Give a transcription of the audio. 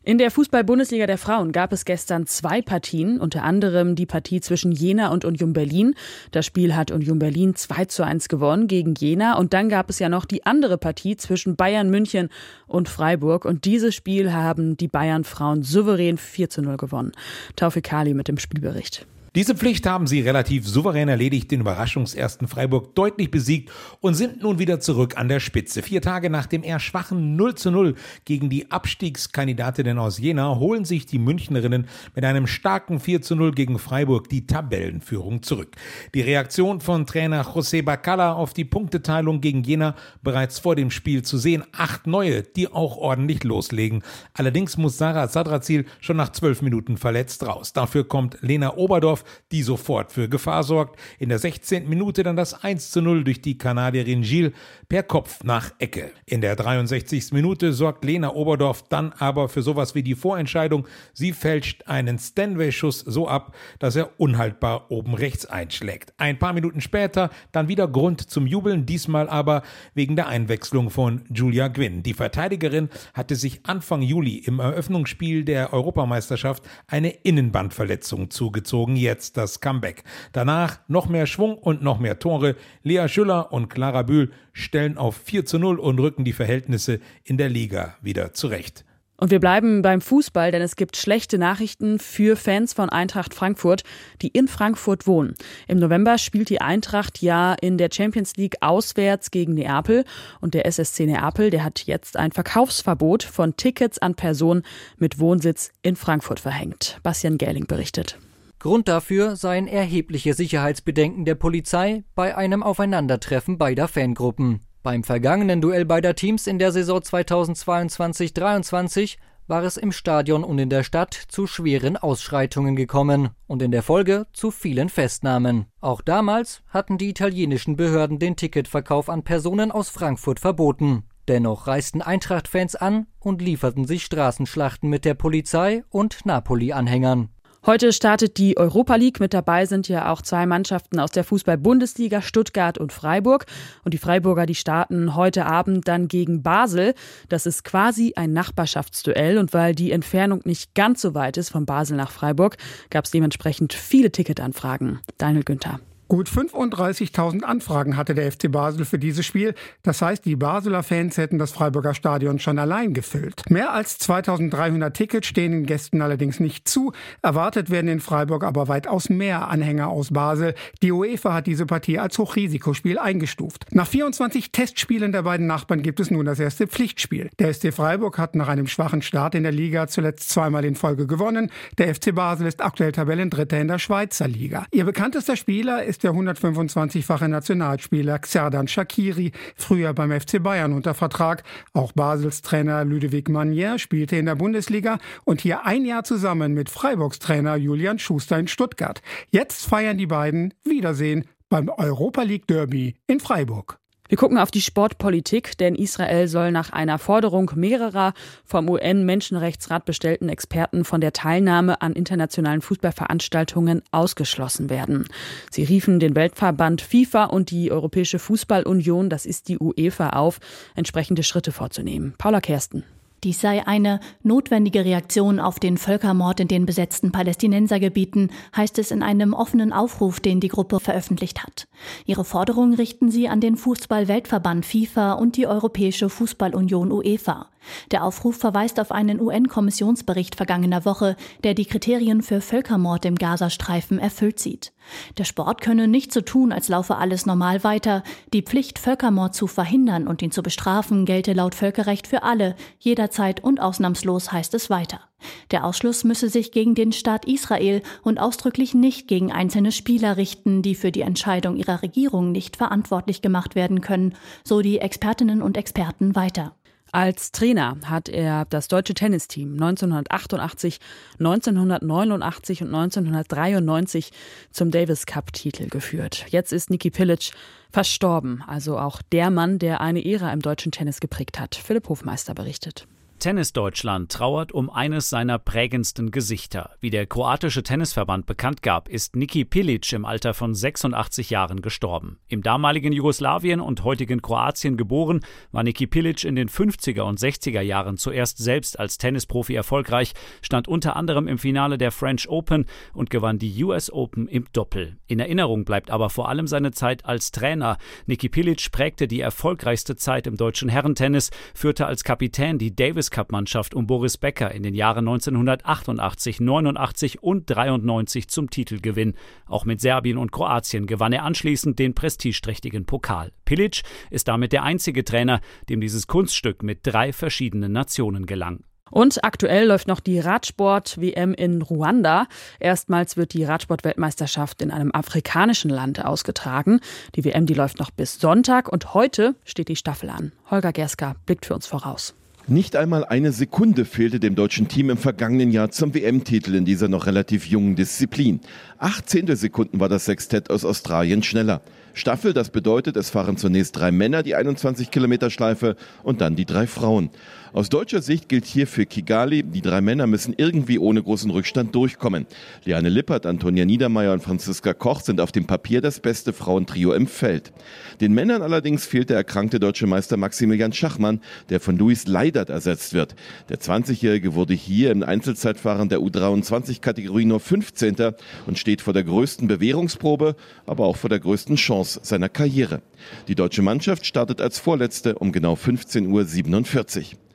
In der Fußball-Bundesliga der Frauen gab es gestern 2 Partien, unter anderem die Partie zwischen Jena und Union Berlin. Das Spiel hat Union Berlin 2:1 gewonnen gegen Jena. Und dann gab es ja noch die andere Partie zwischen Bayern München und Freiburg. Und dieses Spiel haben die Bayern-Frauen souverän 4:0 gewonnen. Taufik Ali mit dem Spielbericht. Diese Pflicht haben sie relativ souverän erledigt, den Überraschungsersten Freiburg deutlich besiegt und sind nun wieder zurück an der Spitze. 4 Tage nach dem eher schwachen 0:0 gegen die Abstiegskandidatinnen aus Jena holen sich die Münchnerinnen mit einem starken 4:0 gegen Freiburg die Tabellenführung zurück. Die Reaktion von Trainer José Bacalla auf die Punkteteilung gegen Jena bereits vor dem Spiel zu sehen. 8 neue, die auch ordentlich loslegen. Allerdings muss Sarah Sadrazil schon nach 12 Minuten verletzt raus. Dafür kommt Lena Oberdorf, die sofort für Gefahr sorgt. In der 16. Minute dann das 1:0 durch die Kanadierin Gilles per Kopf nach Ecke. In der 63. Minute sorgt Lena Oberdorf dann aber für sowas wie die Vorentscheidung. Sie fälscht einen Stanway-Schuss so ab, dass er unhaltbar oben rechts einschlägt. Ein paar Minuten später dann wieder Grund zum Jubeln, diesmal aber wegen der Einwechslung von Julia Gwynn. Die Verteidigerin hatte sich Anfang Juli im Eröffnungsspiel der Europameisterschaft eine Innenbandverletzung zugezogen. Jetzt das Comeback. Danach noch mehr Schwung und noch mehr Tore. Lea Schüller und Clara Bühl stellen auf 4:0 und rücken die Verhältnisse in der Liga wieder zurecht. Und wir bleiben beim Fußball, denn es gibt schlechte Nachrichten für Fans von Eintracht Frankfurt, die in Frankfurt wohnen. Im November spielt die Eintracht ja in der Champions League auswärts gegen Neapel. Und der SSC Neapel, der hat jetzt ein Verkaufsverbot von Tickets an Personen mit Wohnsitz in Frankfurt verhängt. Bastian Gähling berichtet. Grund dafür seien erhebliche Sicherheitsbedenken der Polizei bei einem Aufeinandertreffen beider Fangruppen. Beim vergangenen Duell beider Teams in der Saison 2022-23 war es im Stadion und in der Stadt zu schweren Ausschreitungen gekommen und in der Folge zu vielen Festnahmen. Auch damals hatten die italienischen Behörden den Ticketverkauf an Personen aus Frankfurt verboten. Dennoch reisten Eintracht-Fans an und lieferten sich Straßenschlachten mit der Polizei und Napoli-Anhängern. Heute startet die Europa League. Mit dabei sind ja auch 2 Mannschaften aus der Fußball-Bundesliga, Stuttgart und Freiburg. Und die Freiburger, die starten heute Abend dann gegen Basel. Das ist quasi ein Nachbarschaftsduell. Und weil die Entfernung nicht ganz so weit ist von Basel nach Freiburg, gab es dementsprechend viele Ticketanfragen. Daniel Günther. Gut 35.000 Anfragen hatte der FC Basel für dieses Spiel. Das heißt, die Basler Fans hätten das Freiburger Stadion schon allein gefüllt. Mehr als 2.300 Tickets stehen den Gästen allerdings nicht zu. Erwartet werden in Freiburg aber weitaus mehr Anhänger aus Basel. Die UEFA hat diese Partie als Hochrisikospiel eingestuft. Nach 24 Testspielen der beiden Nachbarn gibt es nun das erste Pflichtspiel. Der SC Freiburg hat nach einem schwachen Start in der Liga zuletzt 2-mal in Folge gewonnen. Der FC Basel ist aktuell Tabellendritter in der Schweizer Liga. Ihr bekanntester Spieler ist der 125-fache Nationalspieler Xherdan Shaqiri, früher beim FC Bayern unter Vertrag. Auch Basels Trainer Ludovic Magnier spielte in der Bundesliga und hier ein Jahr zusammen mit Freiburgs Trainer Julian Schuster in Stuttgart. Jetzt feiern die beiden Wiedersehen beim Europa League Derby in Freiburg. Wir gucken auf die Sportpolitik, denn Israel soll nach einer Forderung mehrerer vom UN-Menschenrechtsrat bestellten Experten von der Teilnahme an internationalen Fußballveranstaltungen ausgeschlossen werden. Sie riefen den Weltverband FIFA und die Europäische Fußballunion, das ist die UEFA, auf, entsprechende Schritte vorzunehmen. Paula Kersten. Dies sei eine notwendige Reaktion auf den Völkermord in den besetzten Palästinensergebieten, heißt es in einem offenen Aufruf, den die Gruppe veröffentlicht hat. Ihre Forderung richten sie an den Fußball-Weltverband FIFA und die Europäische Fußballunion UEFA. Der Aufruf verweist auf einen UN-Kommissionsbericht vergangener Woche, der die Kriterien für Völkermord im Gazastreifen erfüllt sieht. Der Sport könne nicht so tun, als laufe alles normal weiter. Die Pflicht, Völkermord zu verhindern und ihn zu bestrafen, gelte laut Völkerrecht für alle, jederzeit und ausnahmslos, heißt es weiter. Der Ausschluss müsse sich gegen den Staat Israel und ausdrücklich nicht gegen einzelne Spieler richten, die für die Entscheidung ihrer Regierung nicht verantwortlich gemacht werden können, so die Expertinnen und Experten weiter. Als Trainer hat er das deutsche Tennisteam 1988, 1989 und 1993 zum Davis-Cup-Titel geführt. Jetzt ist Niki Pilic verstorben, also auch der Mann, der eine Ära im deutschen Tennis geprägt hat. Philipp Hofmeister berichtet. Tennis Deutschland trauert um eines seiner prägendsten Gesichter. Wie der kroatische Tennisverband bekannt gab, ist Niki Pilic im Alter von 86 Jahren gestorben. Im damaligen Jugoslawien und heutigen Kroatien geboren, war Niki Pilic in den 50er und 60er Jahren zuerst selbst als Tennisprofi erfolgreich, stand unter anderem im Finale der French Open und gewann die US Open im Doppel. In Erinnerung bleibt aber vor allem seine Zeit als Trainer. Niki Pilic prägte die erfolgreichste Zeit im deutschen Herrentennis, führte als Kapitän die Davis-Cup-Mannschaft um Boris Becker in den Jahren 1988, 89 und 93 zum Titelgewinn. Auch mit Serbien und Kroatien gewann er anschließend den prestigeträchtigen Pokal. Pilic ist damit der einzige Trainer, dem dieses Kunststück mit 3 verschiedenen Nationen gelang. Und aktuell läuft noch die Radsport-WM in Ruanda. Erstmals wird die Radsport-Weltmeisterschaft in einem afrikanischen Land ausgetragen. Die WM, die läuft noch bis Sonntag und heute steht die Staffel an. Holger Gerska blickt für uns voraus. Nicht einmal eine Sekunde fehlte dem deutschen Team im vergangenen Jahr zum WM-Titel in dieser noch relativ jungen Disziplin. 18 Sekunden war das Sextett aus Australien schneller. Staffel, das bedeutet, es fahren zunächst 3 Männer die 21-Kilometer-Schleife und dann die 3 Frauen. Aus deutscher Sicht gilt hier für Kigali, die 3 Männer müssen irgendwie ohne großen Rückstand durchkommen. Liane Lippert, Antonia Niedermeyer und Franziska Koch sind auf dem Papier das beste Frauentrio im Feld. Den Männern allerdings fehlt der erkrankte deutsche Meister Maximilian Schachmann, der von Luis Leidert ersetzt wird. Der 20-Jährige wurde hier im Einzelzeitfahren der U23-Kategorie nur 15. und steht vor der größten Bewährungsprobe, aber auch vor der größten Chance seiner Karriere. Die deutsche Mannschaft startet als Vorletzte um genau 15:47 Uhr.